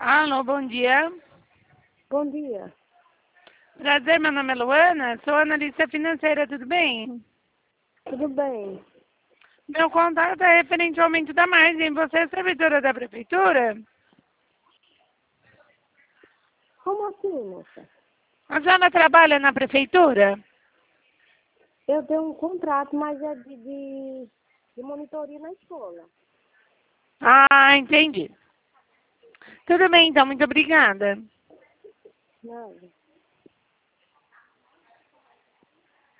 Alô, bom dia. Bom dia. Prazer, meu nome é Luana, sou analista financeira, tudo bem? Tudo bem? Meu contato é referente ao aumento da margem. Você é servidora da prefeitura? Como assim, moça? A senhora trabalha na prefeitura? Eu tenho um contrato, mas é de monitoria na escola. Ah, entendi. Tudo bem, então, muito obrigada. Nada.